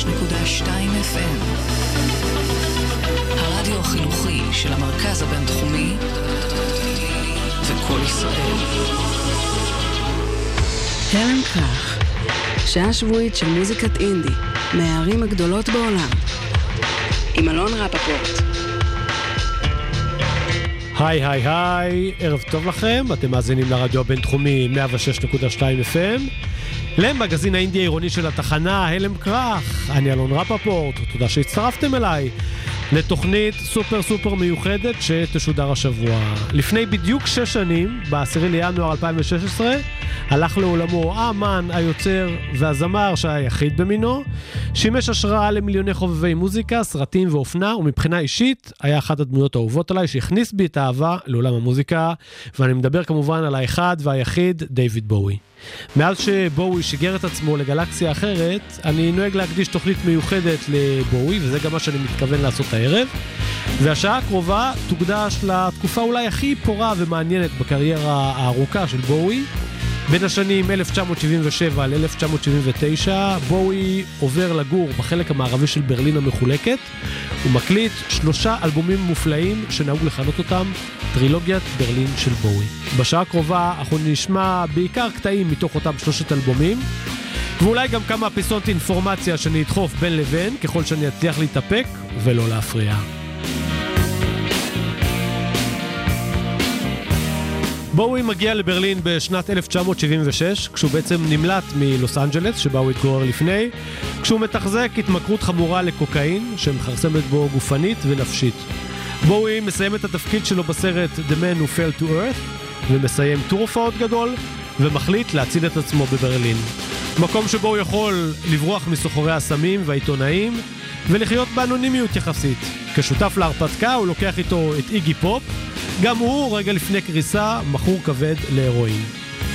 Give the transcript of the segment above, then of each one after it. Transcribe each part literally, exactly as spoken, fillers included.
ושש נקודה שתיים אף אם. הרדיו החינוכי של המרכז הבינתחומי וכל ישראל. הלם קרח, שעה שבועית של מוזיקת אינדי מהערים הגדולות בעולם, עם אלון רפפורט. היי היי היי, ערב טוב לכם, אתם מאזינים לרדיו הבינתחומי מאה ושש נקודה שתיים אף אם, למגזין האינדי העירוני של התחנה הלם קרח. אני אלון רפפורט, תודה שהצטרפתם אליי לתוכנית סופר סופר מיוחדת שתשודר השבוע. לפני בדיוק שש שנים, בעשירי לינואר אלפיים ושש עשרה, הלך לעולמו האמן, היוצר והזמר שהיה יחיד במינו, שימש השראה למיליוני חובבי מוזיקה, סרטים ואופנה, ומבחינה אישית היה אחת הדמויות האהובות עליי שהכניס בי את האהבה לעולם המוזיקה, ואני מדבר כמובן על האחד והיחיד דיוויד בואי. מאז שבואי שיגר את עצמו לגלקסיה אחרת, אני נוהג להקדיש תוכנית מיוחדת לבואי, וזה גם מה שאני מתכוון לעשות הערב. והשעה הקרובה תוקדש לתקופה אולי הכי פורה ומעניינת בקריירה הארוכה של בואי. בין השנים אלף תשע מאות שבעים ושבע ל-אלף תשע מאות שבעים ותשע, בואי עובר לגור בחלק המערבי של ברלין המחולקת, ומקליט שלושה אלבומים מופלאים שנהוג לכנות אותם טרילוגיית ברלין של בואי. בשעה הקרובה אנחנו נשמע בעיקר קטעים מתוך אותם שלושת אלבומים, ואולי גם כמה פיסות אינפורמציה שאני אדחוף בין לבין, ככל שאני אצליח להתאפק ולא להפריע. בואי מגיע לברלין בשנת אלף תשע מאות שבעים ושש, כשהוא בעצם נמלט מלוס אנג'לס, שבה הוא התגורר לפני, כשהוא מתחזק התמכרות חמורה לקוקאין, שמחרסמת בו גופנית ונפשית. בואי מסיים את התפקיד שלו בסרט The Man Who Fell to Earth, ומסיים טור הופעות גדול, ומחליט להציל את עצמו בברלין. מקום שבו הוא יכול לברוח מסוחרי הסמים והעיתונאים, ולחיות באנונימיות יחסית. כשותף להרפתקה הוא לוקח איתו את איגי פופ, גם הוא רגע לפני קריסה מכור כבד להרואין.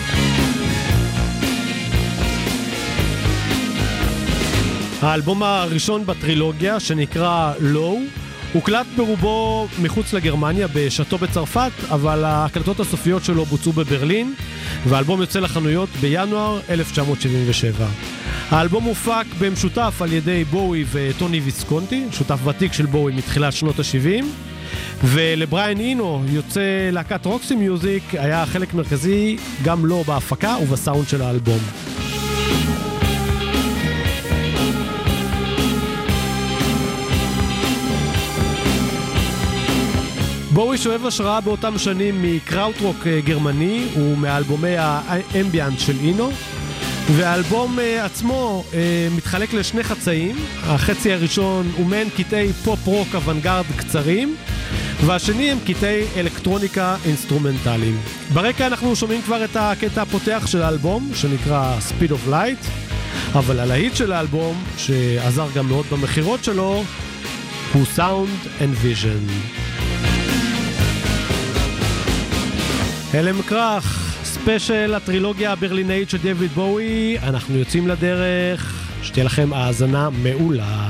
האלבום הראשון בטרילוגיה, שנקרא לואו, הוקלט ברובו מחוץ לגרמניה בשאטו בצרפת, אבל ההקלטות הסופיות שלו בוצעו בברלין, והאלבום יוצא לחנויות בינואר אלף תשע מאות שבעים ושבע. האלבום הופק במשותף על ידי בואי וטוני ויסקונטי, שותף ותיק של בואי מתחילת שנות ה-שבעים, ולבריין אינו, יוצא להקת רוקסי מיוזיק, היה חלק מרכזי גם לו בהפקה ובסאונד של האלבום. בואי שואב השראה באותם שנים מקראוטרוק גרמני ומאלבומי האמביאנט של אינו, והאלבום עצמו מתחלק לשני חצאים. החצי הראשון הוא מעין קטעי פופ רוק אוונגרד קצרים, והשני הם קטעי אלקטרוניקה אינסטרומנטליים. ברקע אנחנו שומעים כבר את הקטע הפותח של האלבום, שנקרא Speed of Light, אבל הלהיט של האלבום, שעזר גם מאוד במחירות שלו, הוא Sound and Vision. הלם קרח, ספיישל הטרילוגיה הברלינאית של דיוויד בואי. אנחנו יוצאים לדרך, שתהיה לכם האזנה מעולה.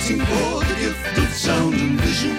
waiting for the gift of sound and vision.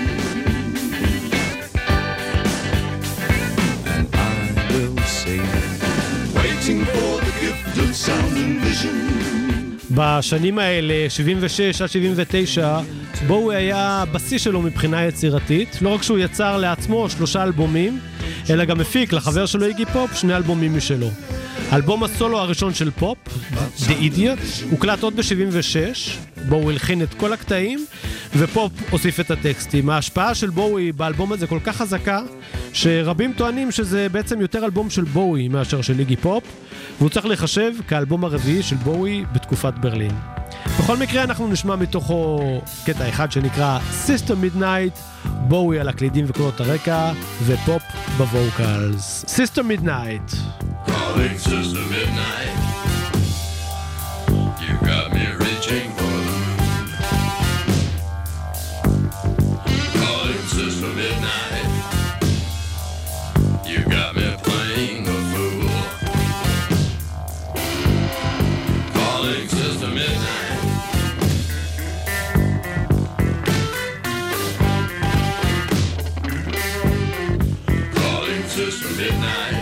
And I will sing, waiting for the gift of sound and vision. בשנים האלה, שבעים ושש עד שבעים ותשע, בואי היה בשיא שלו מבחינה יצירתית. לא רק שהוא יצר לעצמו שלושה אלבומים, אלא גם הפיק לחבר שלו איגי פופ שני אלבומים משלו. אלבום הסולו הראשון של פופ, The Idiot, הוקלט עוד ב-שבעים ושש, בואי הלחין את כל הקטעים, ופופ הוסיף את הטקסטים. ההשפעה של בואי באלבום הזה כל כך חזקה, שרבים טוענים שזה בעצם יותר אלבום של בואי מאשר של איגי פופ, והוא צריך לחשב כאלבום הרביעי של בואי בתקופת ברלין. בכל מקרה אנחנו נשמע מתוכו קטע אחד שנקרא Sister Midnight, בואי על הקלידים וקולות הרקע, ופופ בווקלס. Sister Midnight. Calling Sister Midnight, you got me reaching for the moon. Calling Sister Midnight, you got me playing the fool. Calling Sister Midnight, calling Sister Midnight.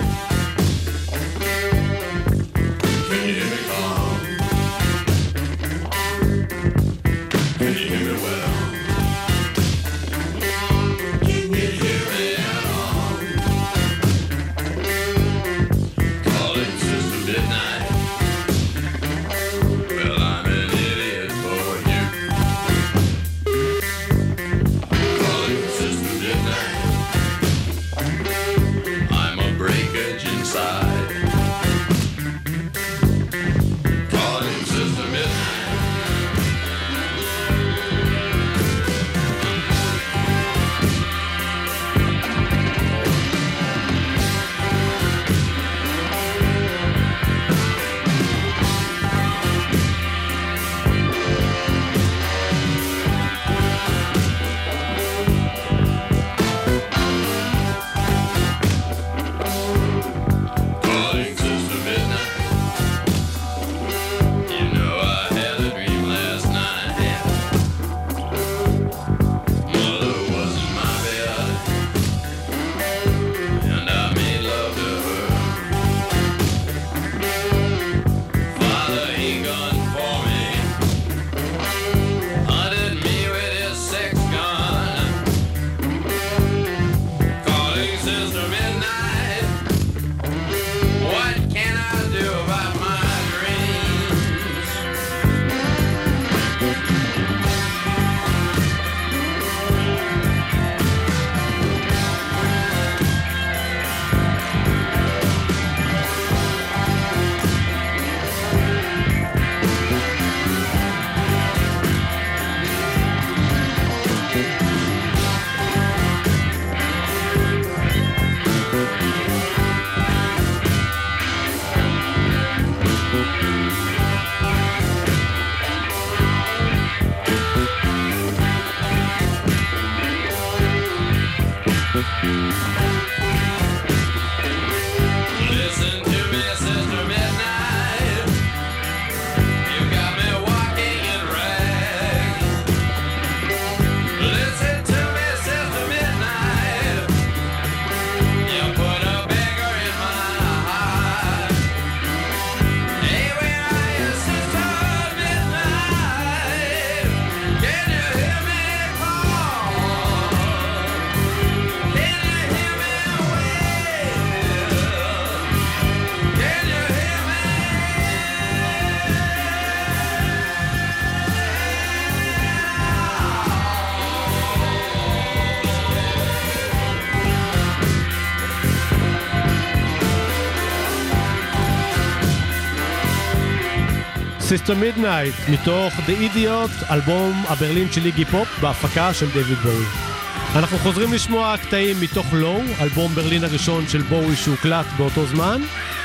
Sister Midnight, מתוך The Idiot, אלבום הברלין של איגי פופ, בהפקה של דיוויד בואי. אנחנו חוזרים לשמוע קטעים מתוך Low, אלבום ברלין הראשון של בואי שהוקלט באותו זמן.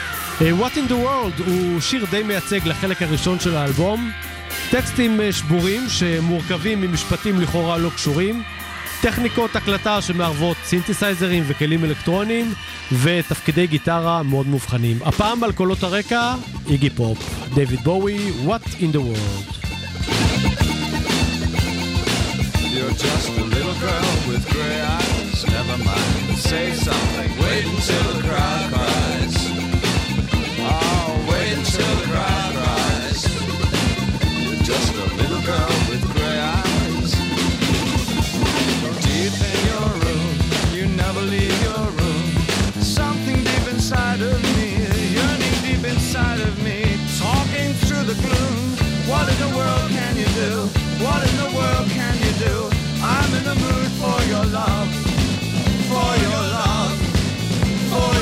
What in the World הוא שיר די מייצג לחלק הראשון של האלבום. טקסטים שבורים שמורכבים ממשפטים לכאורה לא קשורים, טכניקות הקלטה שמערבות סינתסייזרים וכלים אלקטרוניים, ותפקידי גיטרה מאוד מובחנים. הפעם על קולות הרקע, איגי פופ, דיוויד בואי, What in the World. until the crowd cries. Oh, wait until the crowd cries. You're just a little girl with gray eyes. Deep in your room, you never leave your room. Something deep inside of me, yearning deep inside of me, talking through the gloom. What in the world can you do? What in the world can you do? I'm in the mood for your love, for your love, for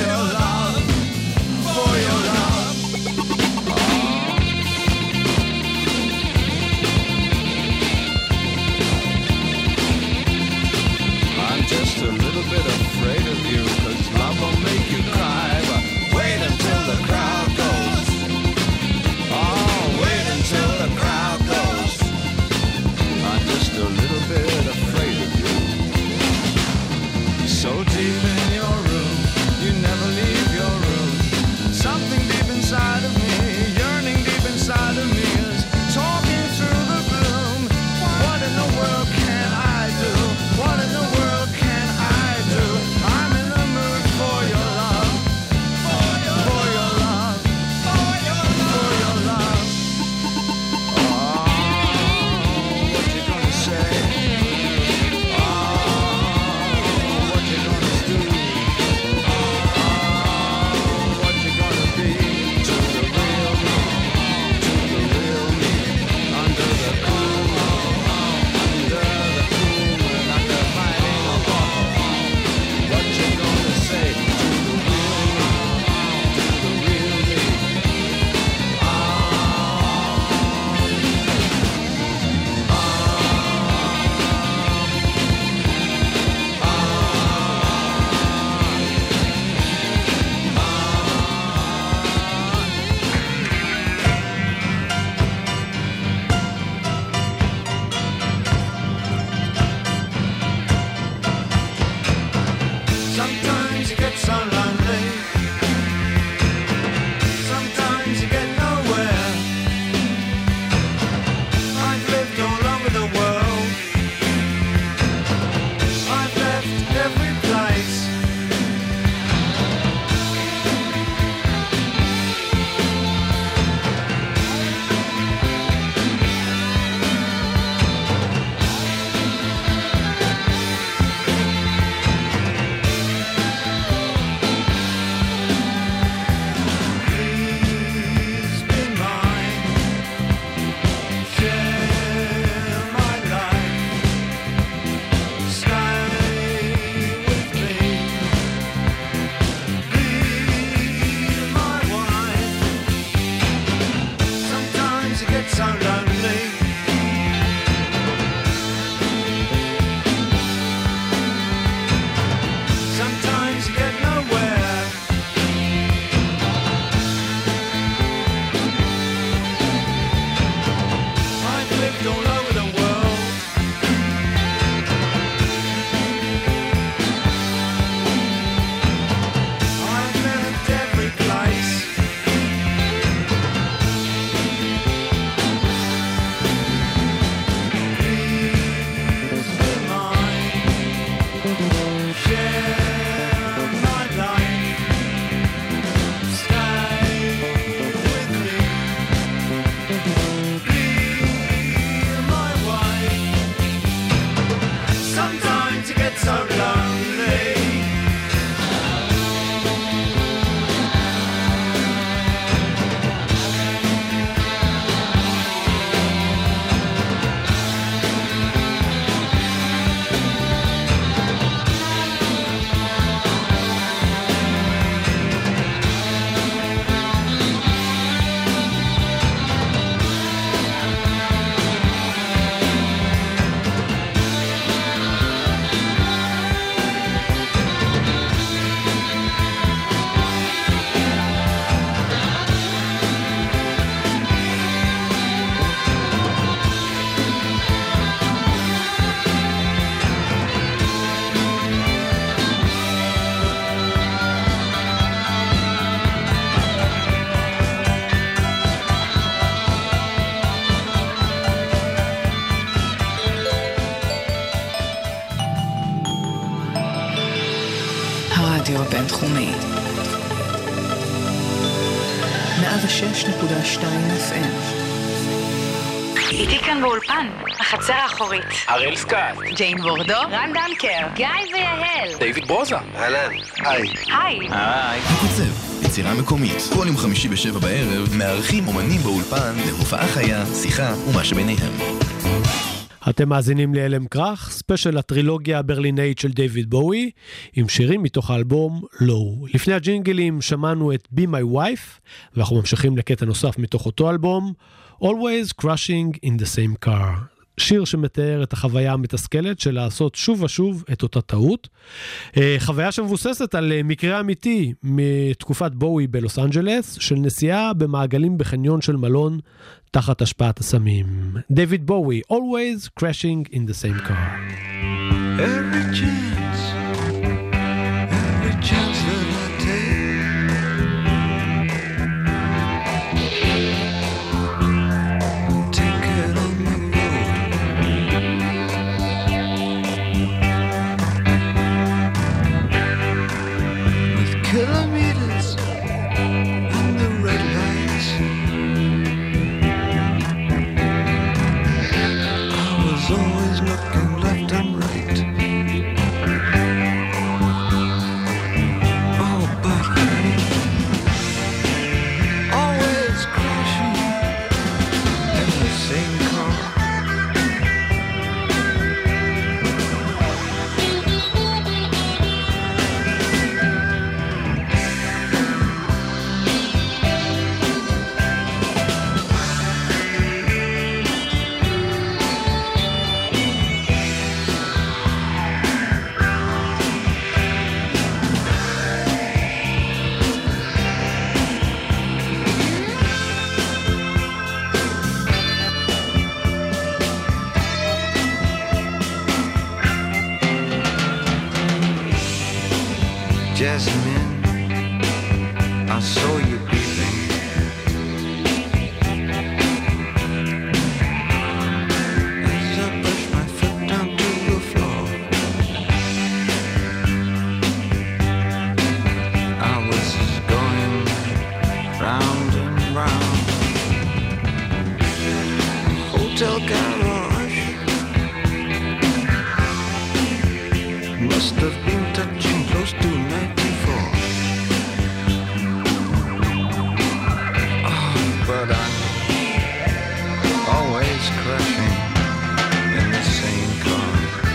הרדיו הבינתחומי. מאה ושש נקודה שתיים אף אם. איתי כאן באולפן, החצר האחורית. הראל סקאט. ג'יין בורדו. רן דנקר. גיא ויהל. דיוויד ברוזה. אהלן. היי. היי. היי. הקוצב, יצירה מקומית. כל יום חמישי בשבע בערב, מארחים אומנים באולפן להופעה חיה, שיחה ומה שביניהם. אתם מאזינים להלם קרח, ספיישל הטרילוגיה הברלינאית של דיוויד בואי, עם שירים מתוך האלבום לואו. לפני הג'ינגלים שמענו את Be My Wife, ואנחנו ממשיכים לקטע נוסף מתוך אותו אלבום, Always Crashing in the Same Car. שיר שמתאר את החוויה המתסכלת של לעשות שוב ושוב את אותה טעות. חוויה שמבוססת על מקרה אמיתי מתקופת בואי בלוס אנג'לס, של נסיעה במעגלים בחניון של מלון תחת השפעת הסמים. דיוויד בואי, Always Crashing in the Same Car. Every chance, every chance that I take, take it on the road. With kilometers and the red lights, I was always looking left and right. Oh, but always crashing in the same car. Jasmine, I saw you breathing. As I pushed my foot down to the floor, I was going round and round. Hotel garage must have been touching close to ninety-four. Oh, but I'm always crashing in the same car.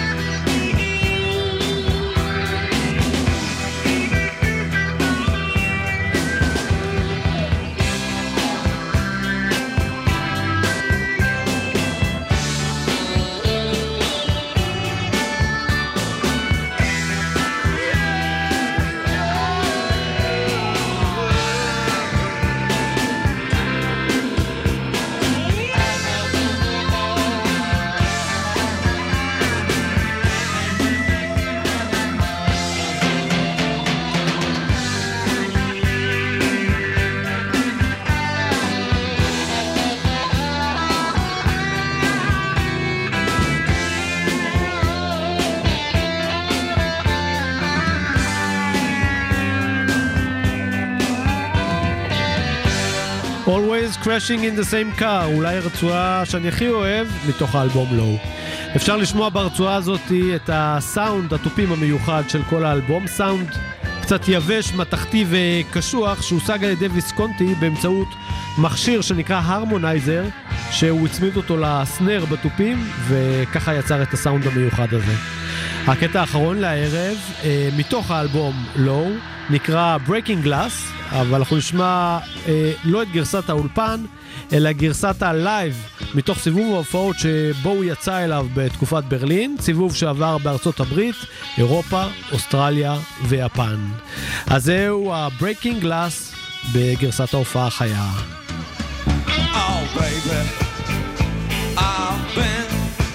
Always Crashing in the Same Car, אולי הרצועה שאני הכי אוהב מתוך האלבום לואו. אפשר לשמוע ברצועה הזאת את הסאונד, הטופים המיוחד של כל האלבום, סאונד קצת יבש, מתחתי וקשוח, שהושג על ידי ויסקונטי באמצעות מכשיר שנקרא הרמונייזר, שהוא הצמיד אותו לסנר בטופים, וככה יצר את הסאונד המיוחד הזה. הקטע האחרון לערב, מתוך האלבום לואו, נקרא Breaking Glass, אבל אנחנו נשמע אה, לא את גרסת האולפן, אלא גרסת הלייב מתוך סיבוב ההופעות שבו הוא יצא אליו בתקופת ברלין, סיבוב שעבר בארצות הברית, אירופה, אוסטרליה ויפן. אז זהו ה-Breaking Glass בגרסת ההופעה החיה. Oh baby, I've been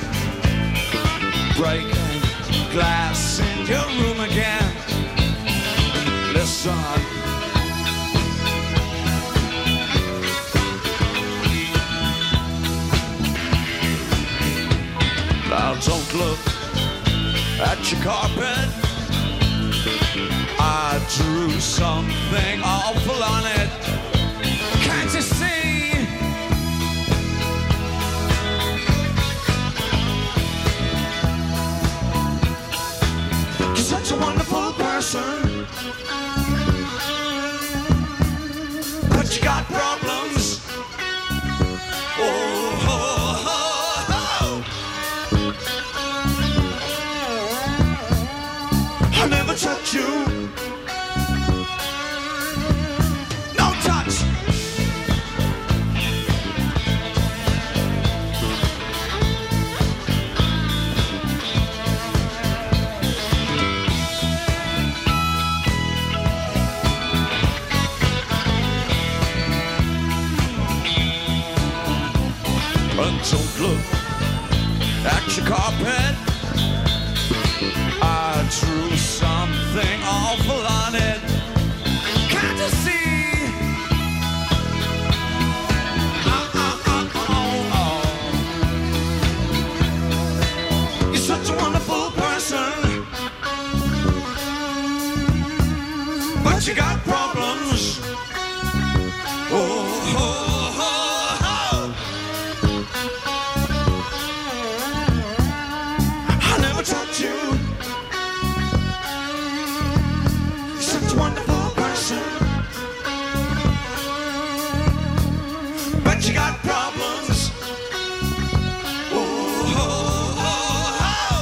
breaking glass in your room again. Listen, now don't look at your carpet. I drew something awful on it. Can't you see? You're such a wonderful person, but you got problems. Oh, oh, oh, oh. I never touch you. No touch. Don't look at your carpet. I drew something awful on it. Can't you see? Uh, uh, uh, oh, oh. You're such a wonderful person, but you got problems. Oh, oh, oh. Touch you. You're such a wonderful person, but you got problems. Oh, oh, oh, oh.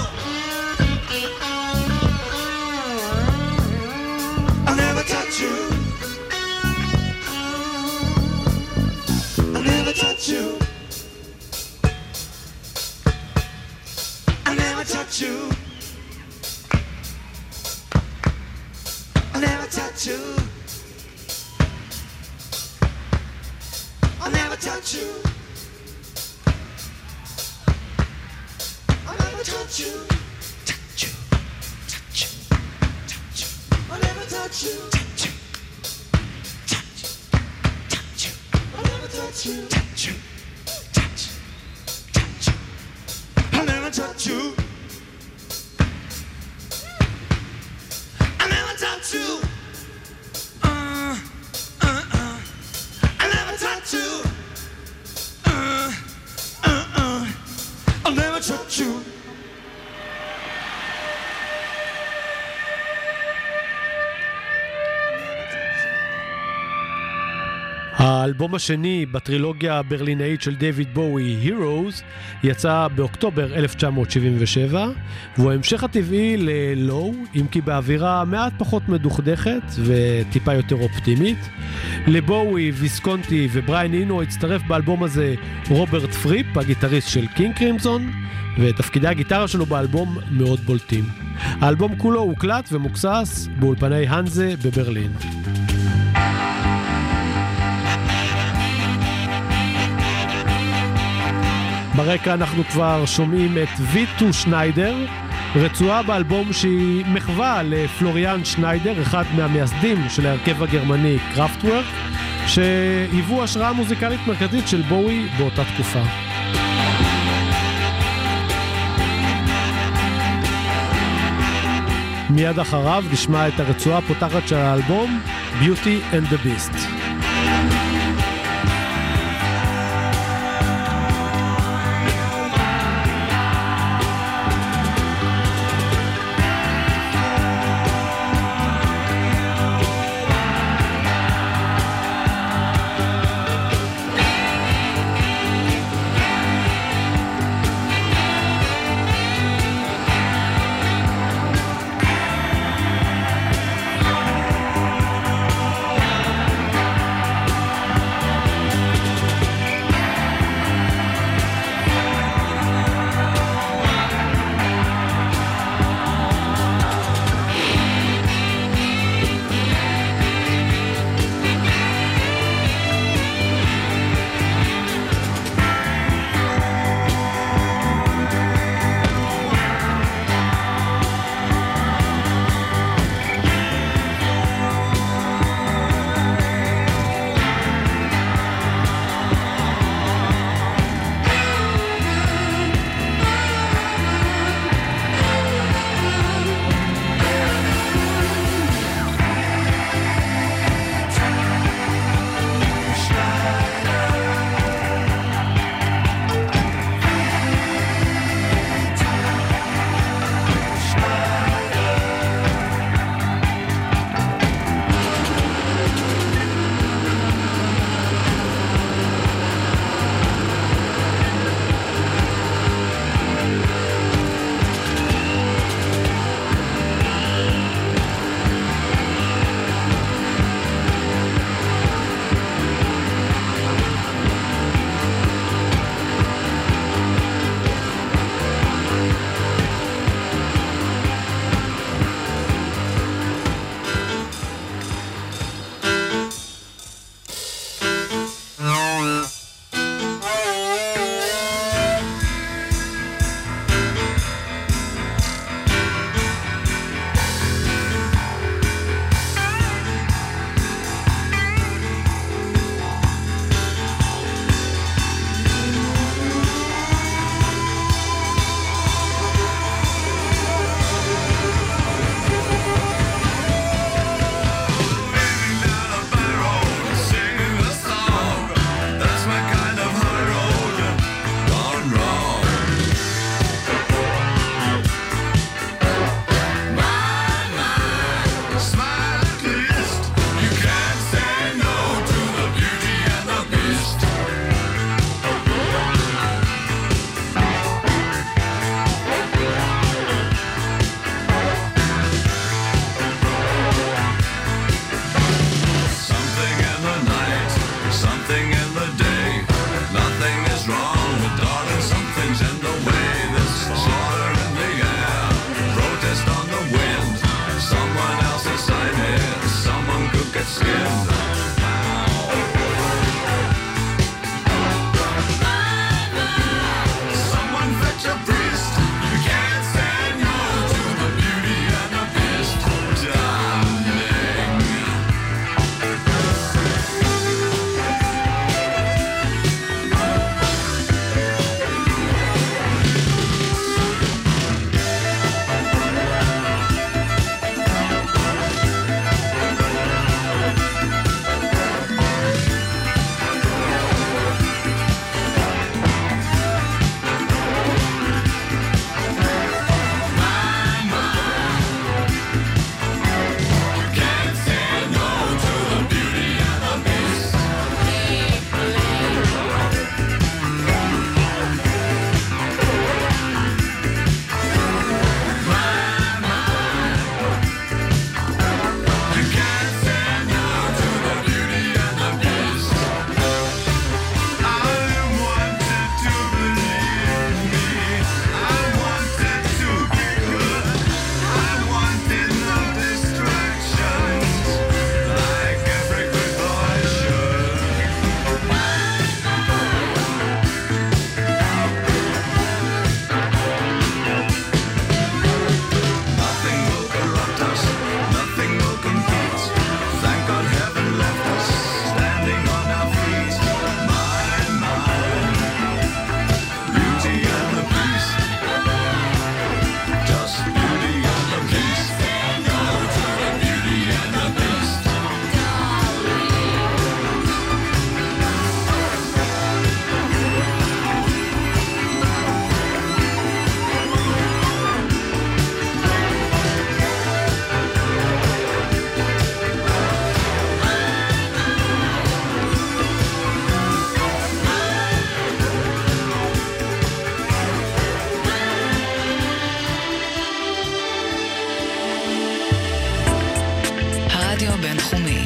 I'll never touch you. I'll never touch you. I'll never touch you. I'll never touch you. I'll never touch you. I'll never touch you. Touch you. Touch you. Touch you. I'll never touch you. Touch you. Touch you. Touch you. I'll never touch you. Touch you. Touch you. Touch you. I'll never touch you. I'll never touch you. Uh, uh, uh. I'll never touch you. Uh, uh, uh. I'll never touch you. האלבום השני בטרילוגיה הברלינאית של דיוויד בואי, Heroes, יצא באוקטובר אלף תשע מאות שבעים ושבע, והוא ההמשך הטבעי ללואו, אם כי באווירה מעט פחות מדוכדכת וטיפה יותר אופטימית. לבואי, ויסקונטי ובריין אינו הצטרף באלבום הזה רוברט פריפ, הגיטריסט של קינג קרימזון, ותפקידי הגיטרה שלו באלבום מאוד בולטים. האלבום כולו הוקלט ומוקסס באולפני הנזה בברלין. ברקע אנחנו כבר שומעים את ויטו שניידר, רצועה באלבום שהיא מחווה לפלוריאן שניידר, אחד מהמייסדים של ההרכב הגרמני קראפטוורק, שהיוו השראה מוזיקלית מרכזית של בואי באותה תקופה. מיד אחריו נשמע את הרצועה הפותחת של האלבום, Beauty and the Beast.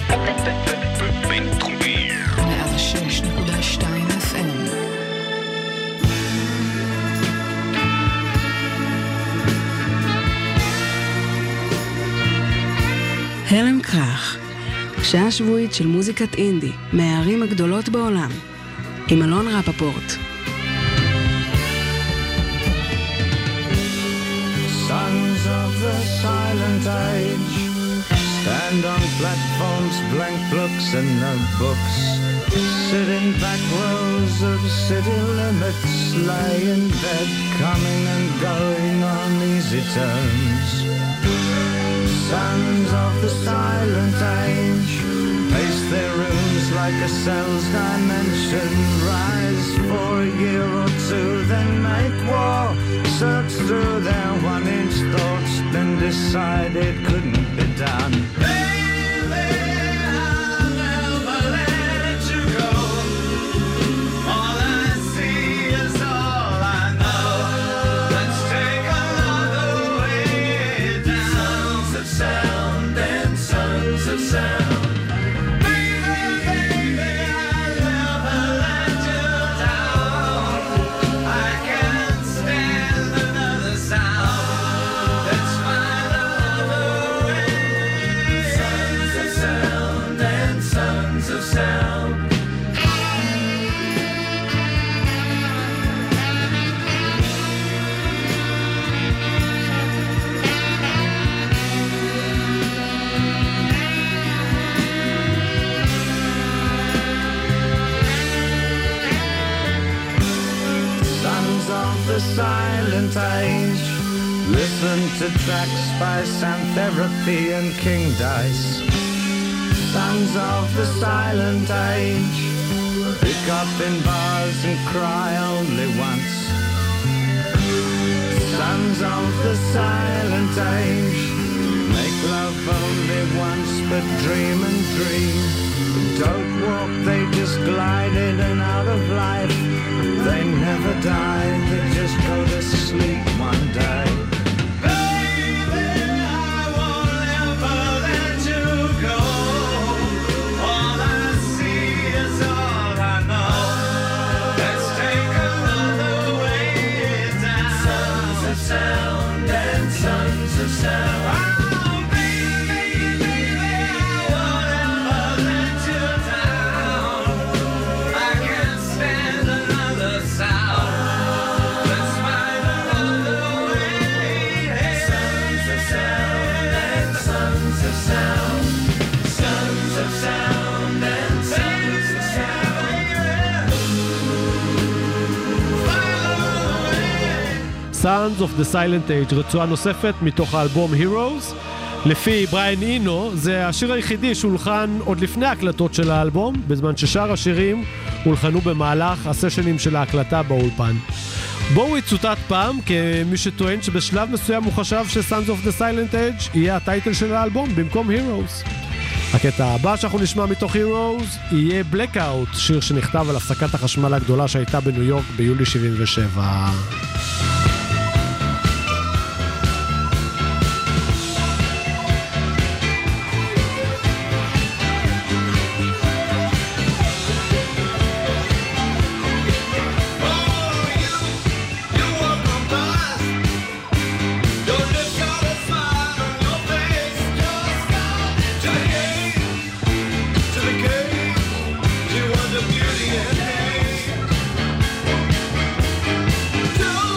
בינתחומי מאה ושש נקודה שתיים אף אם. הלם קרח, שעה שבועית של מוזיקת אינדי מהערים הגדולות בעולם, עם אלון רפפורט. Sons of the silent age stand on platforms, blank books and notebooks, sit in back rows of city limits, lie in bed, coming and going on easy terms. Sons of the silent age pace their rooms like a cell's dimension, rise for a year or two, then make war, search through their one-inch thoughts, then decide it couldn't be done. Baby, I'll never let you go. All I see is all I know. Let's take another way down. Sons of sound and sons of sound. Silent age, listen to tracks by Xantherapy and King Dice. Sons of the silent age, pick up in bars and cry only once. Sons of the silent age, make love only once but dream and dream. Don't walk, they just glide in and out of life. They never die, they just go to sleep one day. Baby, I won't ever let you go. All I see is all I know. Let's take another way down. Sons of sound and sons of sound. Sons of the Silent Age, רצועה נוספת מתוך האלבום Heroes. לפי בריין אינו, זה השיר היחידי שהולחן עוד לפני ההקלטות של האלבום, בזמן ששאר השירים הולחנו במהלך הסשנים של ההקלטה באולפן. בואו צוטט פעם כמי שטוען שבשלב מסוים הוא חשב ש-Sons of the Silent Age יהיה הטייטל של האלבום במקום Heroes. הקטע הבא שאנחנו נשמע מתוך Heroes יהיה Blackout, שיר שנכתב על הפסקת החשמל הגדולה שהייתה בניו יורק ביולי שבעים ושבע. Beauty and hate.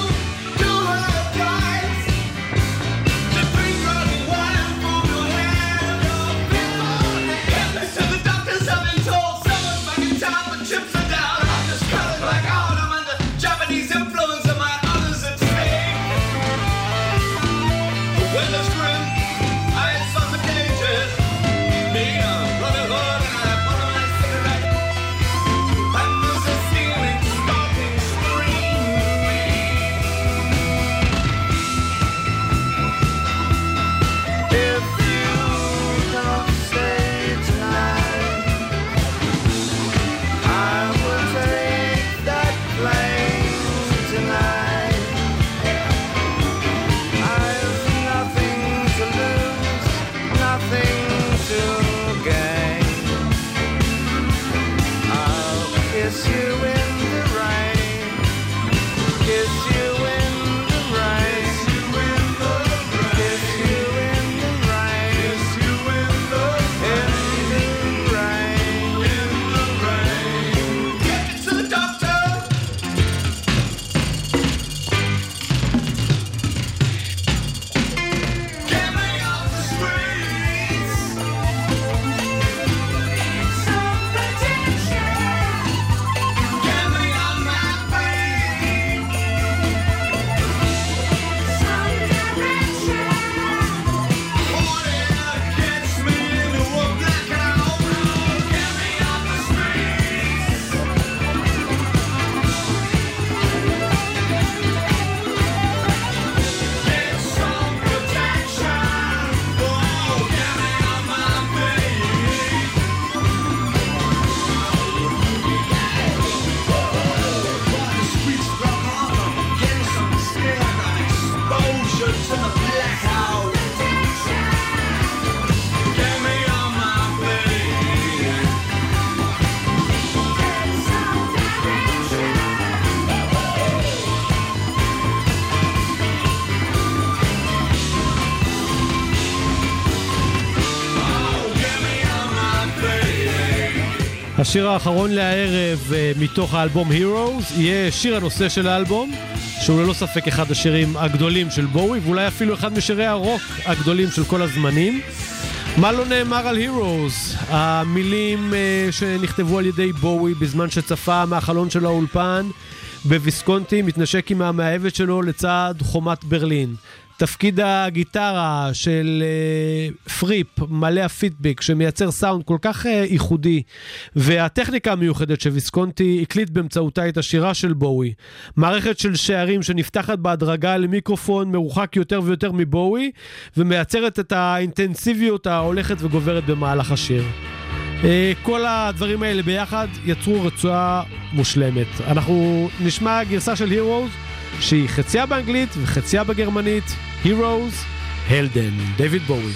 השיר האחרון לערב מתוך האלבום Heroes יהיה שיר הנושא של האלבום, שהוא ללא ספק אחד השירים הגדולים של בואי, ואולי אפילו אחד משירי הרוק הגדולים של כל הזמנים. מה לא נאמר על Heroes? המילים שנכתבו על ידי בואי בזמן שצפה מהחלון של האולפן בוויסקונטי, מתנשק עם המאהבת שלו לצד חומת ברלין. תפקיד הגיטרה של uh, פריפ, מלא הפידבק, שמייצר סאונד כל כך uh, ייחודי, והטכניקה המיוחדת שוויסקונטי הקליט באמצעותה את השירה של בואי. מערכת של שערים שנפתחת בהדרגה למיקרופון מרוחק יותר ויותר מבואי, ומייצרת את האינטנסיביות ההולכת וגוברת במהלך השיר. Uh, כל הדברים האלה ביחד יצרו רצועה מושלמת. אנחנו נשמע גרסה של Heroes, שהיא חציה באנגלית וחציה בגרמנית. Heroes, הלדן, דייוויד בואי.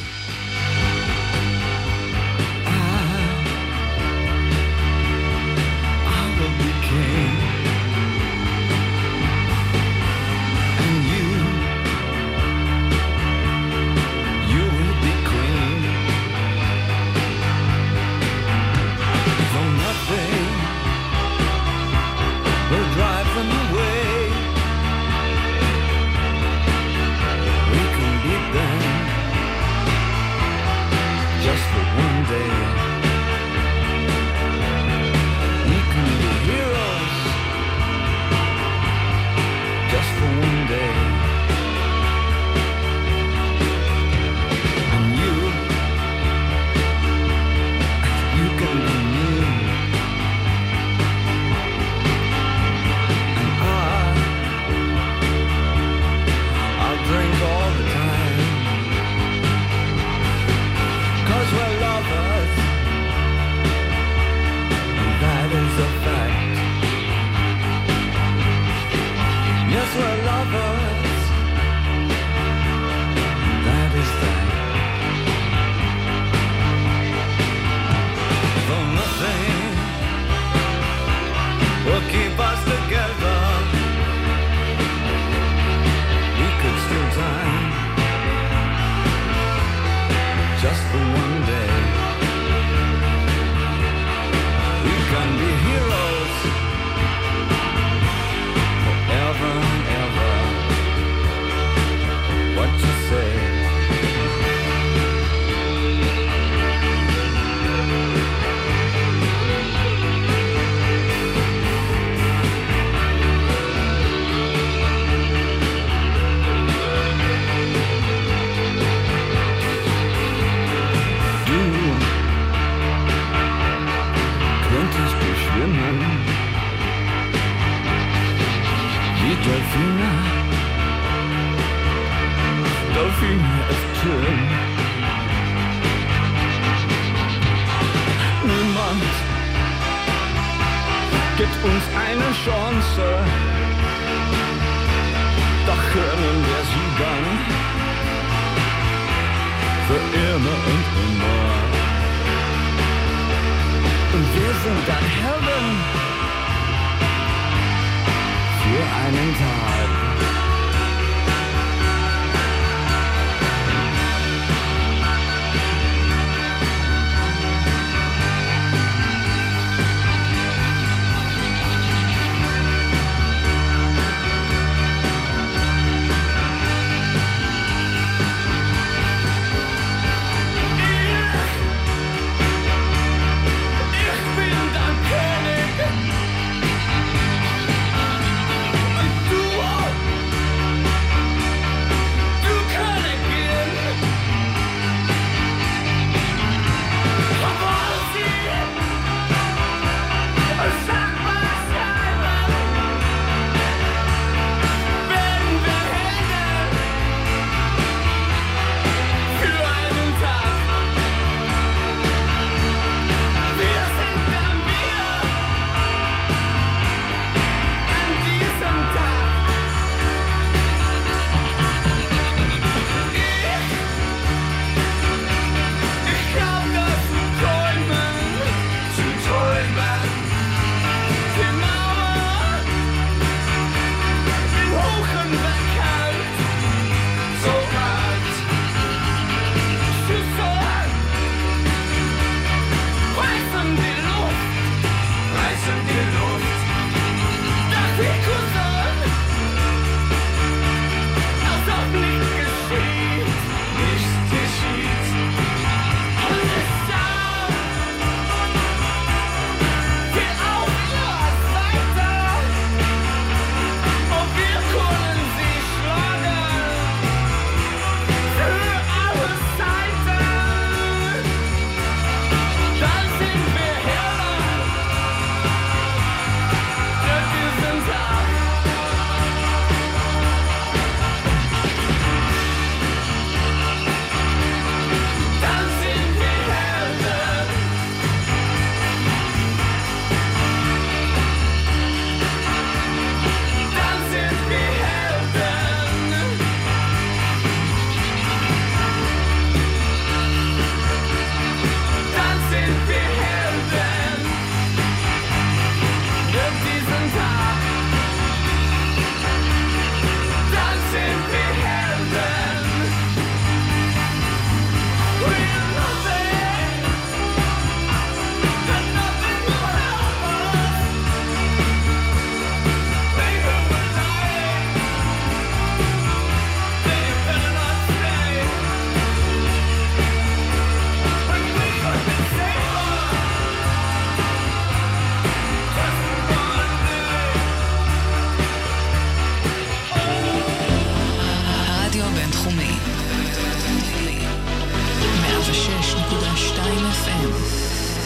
Du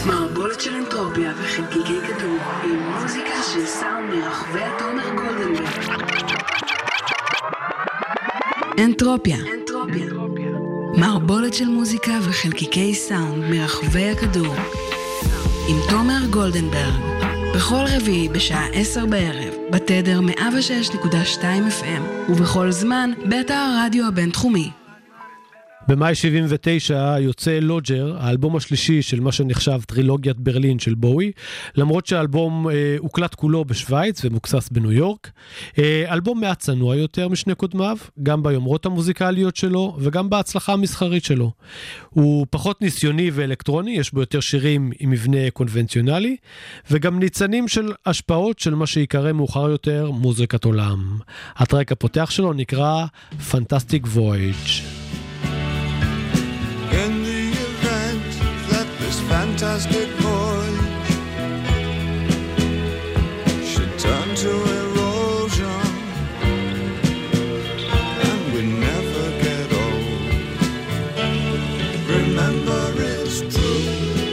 מערבולת של אנטרופיה וחלקיקי כדור עם מוזיקה של סאונד מרחבי התומר גולדנברג. אנטרופיה. אנטרופיה. מערבולת של מוזיקה וחלקיקי סאונד מרחבי הכדור עם תומר גולדנברג. בכל רביעי בשעה עשר בערב בתדר מאה ושש נקודה שתיים אף אם ובכל זמן באתר הרדיו הבינתחומי. במאי שבעים ותשע יוצא לוג'ר, האלבום השלישי של מה שנחשב טרילוגיית ברלין של בואי, למרות שהאלבום אה, הוקלט כולו בשוויץ ומוקסס בניו יורק. אה, אלבום מעט צנוע יותר משני קודמיו, גם ביומרות המוזיקליות שלו וגם בהצלחה המסחרית שלו. הוא פחות ניסיוני ואלקטרוני, יש בו יותר שירים עם מבנה קונבנציונלי, וגם ניצנים של השפעות של מה שיקרא מאוחר יותר מוזיקת עולם. הטרק הפותח שלו נקרא Fantastic Voyage. In the event that this fantastic voyage should turn to erosion and we never get old, remember it's true,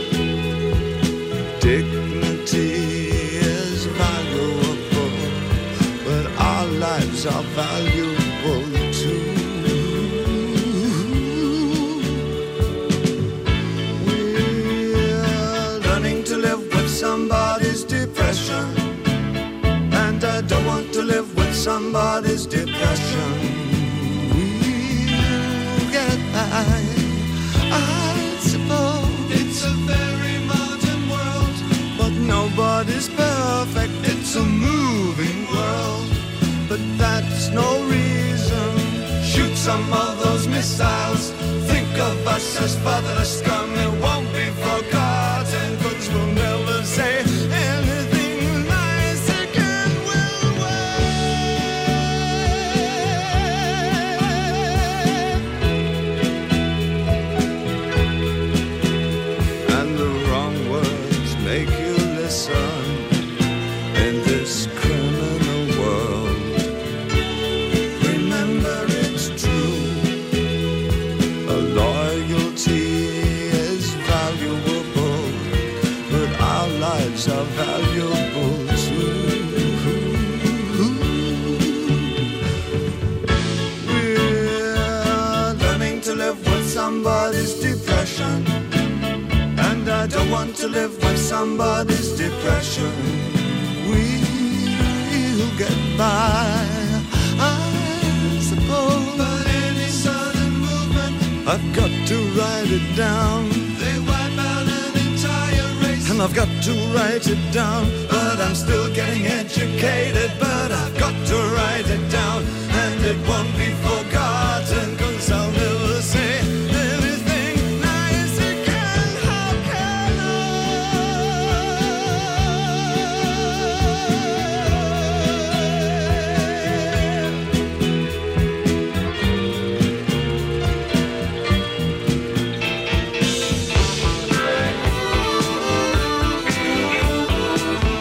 dignity is valuable, but our lives are valuable too. Somebody's depression, and I don't want to live with somebody's depression. We'll get by, I suppose. It's a very modern world, but nobody's perfect. It's a moving world, but that's no reason. Shoot some of those missiles. Think of us as fatherless scum. It won't be forgotten, 'cause we'll never say anything nice again. We'll wait. And the wrong words make you listen in this criminal world. Remember it's true, a loyalty is valuable, but our lives are valuable too. We're learning to live with somebody's depression, and I don't want to live with somebody's depression. We'll get by, I suppose, but any sudden movement, I've got to write it down. They wipe out an entire race, and I've got to write it down. But I'm still getting educated, but I've got to write it down. And it won't be forgotten, 'cause I'll never say anything nice again. How can I?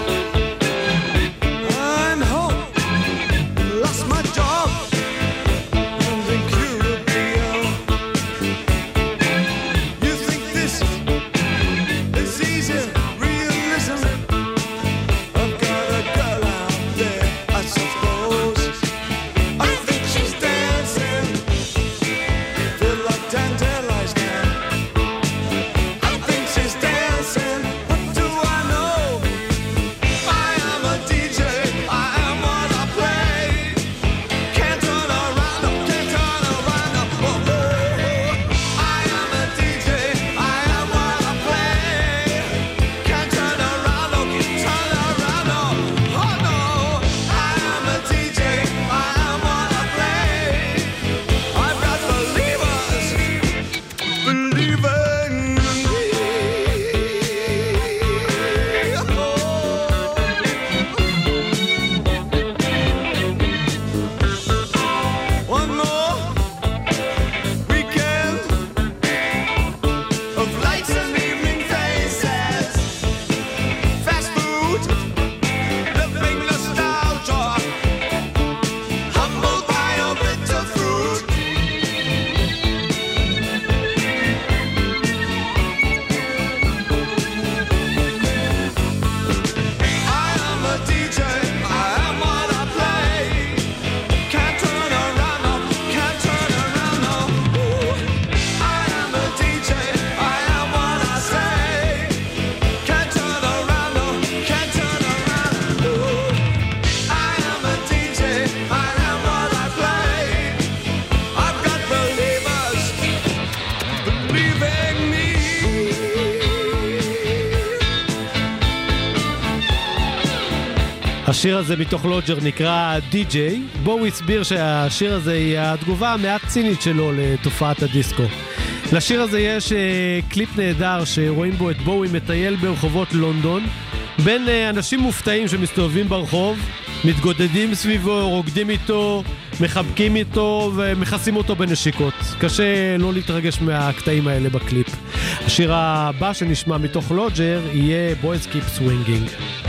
I'm home, lost my job, השיר הזה מתוך לוג'ר נקרא די-ג'יי. בואו הסביר שהשיר הזה היא התגובה המעט צינית שלו לתופעת הדיסקו. לשיר הזה יש uh, קליפ נהדר שרואים בו את בואי מטייל ברחובות לונדון בין uh, אנשים מופתעים שמסתובבים ברחוב, מתגודדים סביבו, רוקדים איתו, מחבקים איתו ומכסים אותו בנשיקות. קשה לא להתרגש מהקטעים האלה בקליפ. השיר הבא שנשמע מתוך לוג'ר יהיה Boys Keep Swinging.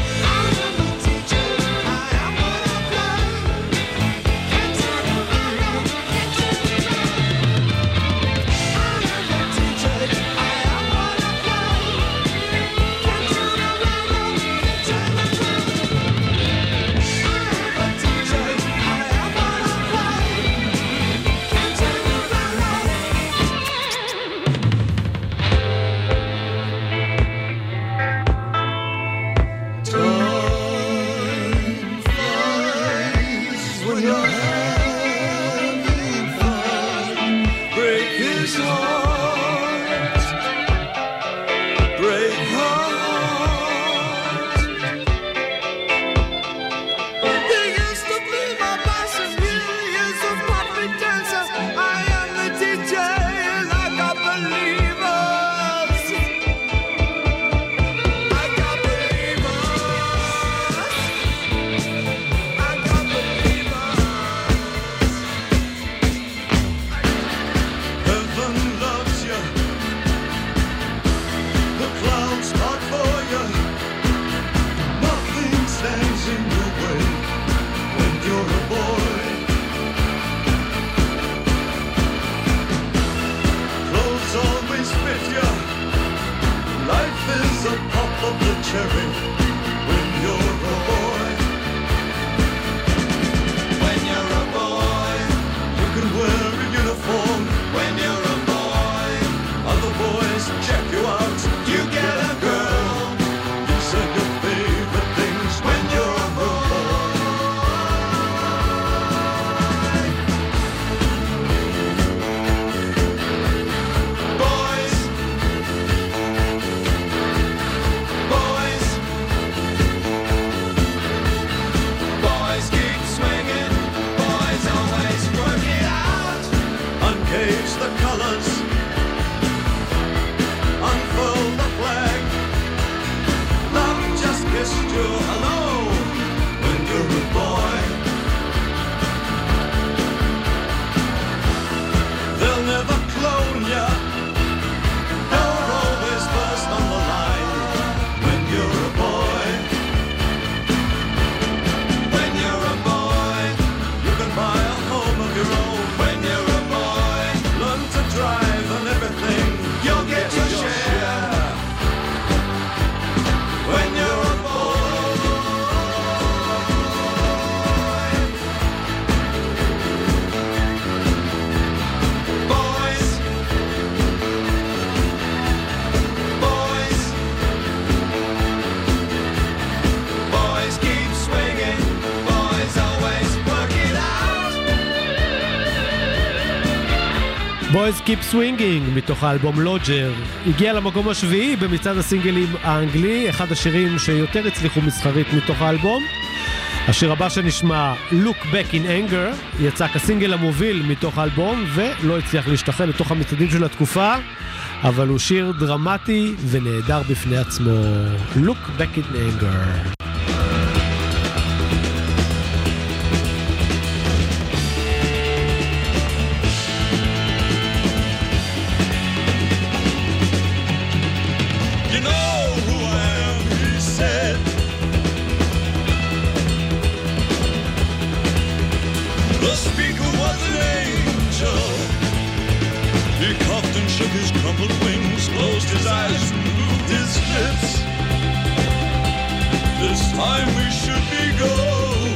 Boys Keep Swinging מתוך האלבום לוג'ר הגיע למקום השביעי במצעד הסינגלים האנגלי, אחד השירים שיותר הצליחו מסחרית מתוך האלבום. השיר הבא שנשמע Look Back in Anger יצא כסינגל המוביל מתוך האלבום ולא הצליח להשתחל לתוך המצעדים של התקופה, אבל הוא שיר דרמטי ונהדר בפני עצמו. Look Back in Anger. Time we should be going.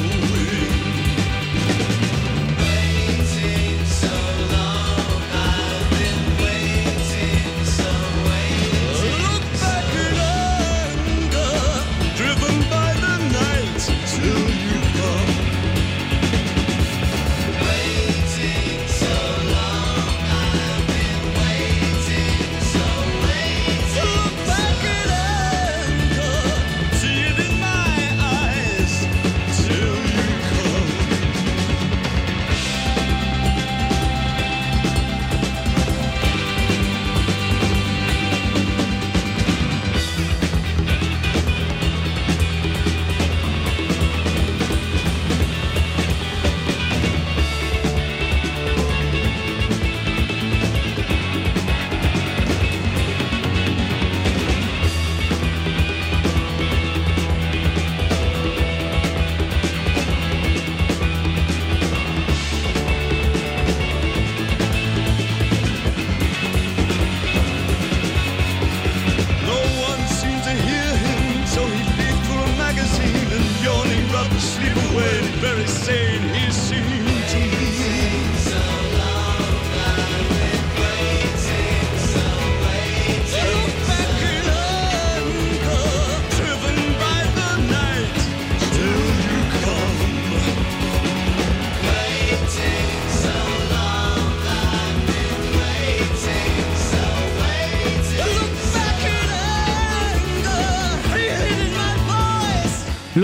Waiting so long, I've been waiting so waiting. Look back in anger, driven by the night till you come. Waiting so long, I've been waiting so waiting. Look back in anger, see it in my eyes.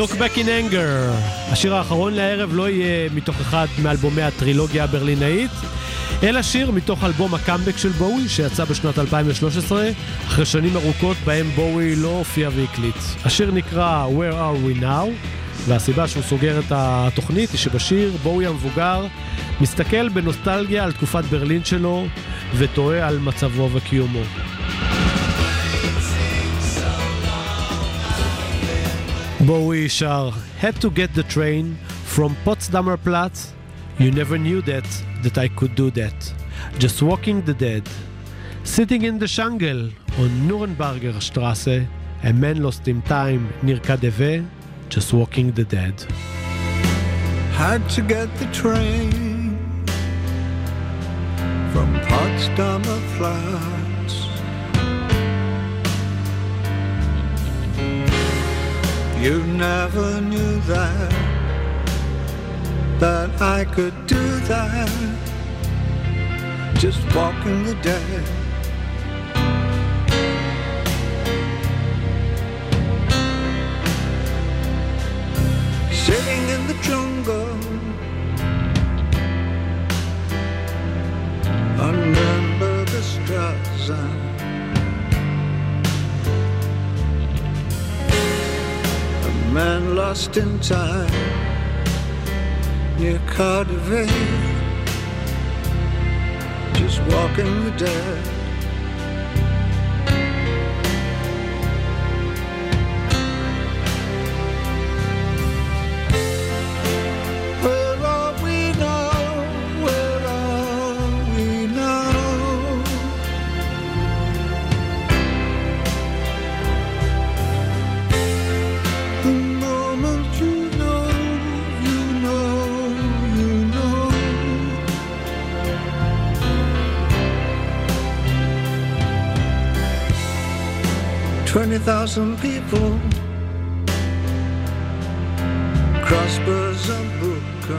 Look Back in Anger. השיר האחרון לערב לא יהיה מתוך אחד מאלבומי הטרילוגיה הברלינאית, אלא שיר מתוך אלבום הקאמבק של בואי שיצא בשנת אלפיים ושלוש עשרה, אחרי שנים ארוכות בהם בואי לא הופיע והקליט. השיר נקרא Where Are We Now, והסיבה שהוא סוגר את התוכנית היא שבשיר בואי המבוגר מסתכל בנוסטלגיה על תקופת ברלין שלו ותוהה על מצבו וקיומו. בואי שר Had to get the train from Potsdamer Platz. You never knew that that I could do that. Just walking the dead. Sitting in the jungle on Nürnberger Straße. A man lost in time near Kadeve. Just walking the dead. Had to get the train from Potsdamer Platz. You never knew that, that I could do that, just walking the dead. Sitting in the jungle on Nürnberger Straße. Man lost in time near Cardiff, just walking the dead. Where are we now? Where are we now? The moment you know, you know, you know. Twenty thousand people cross Berzabuka.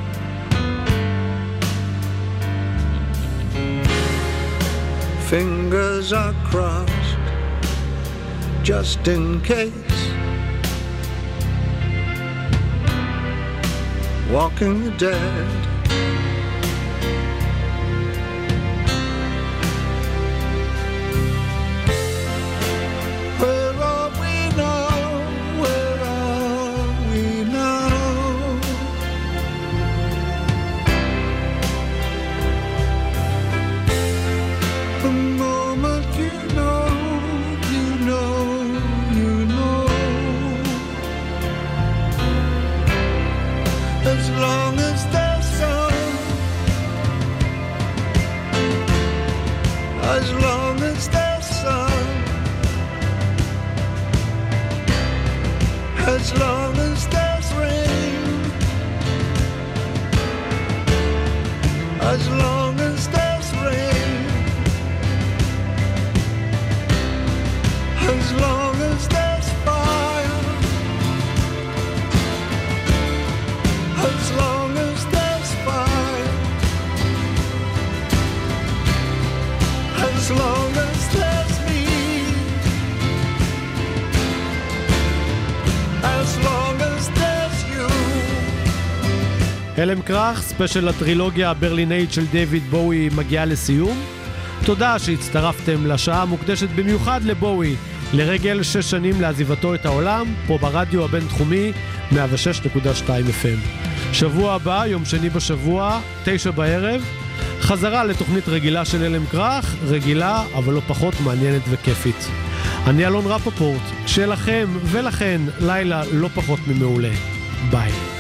Fingers are crossed just in case. Walking the dead. Where are we now? Where are we now? The moment you know, you know, you know. As long as there's sun, as long as there's sun, as long as there's rain, as long as there's rain, as long as there's fire, as long as there's fire, as long as there's me, as long as there's you. הלם קראך, ספיישל הטרילוגיה הברלינאית של דיוויד בואי מגיעה לסיום. תודה שהצטרפתם לשעה המוקדשת במיוחד לבואי, לרגל שש שנים לעזיבתו את העולם, פה ברדיו הבינתחומי מאה ושש נקודה שתיים אף אם. שבוע הבא, יום שני בשבוע, תשע בערב, חזרה לתוכנית רגילה של הלם קראך, רגילה אבל לא פחות מעניינת וכיפית. אני אלון רפפורט, שלכם ולכן לילה לא פחות ממעולה. ביי.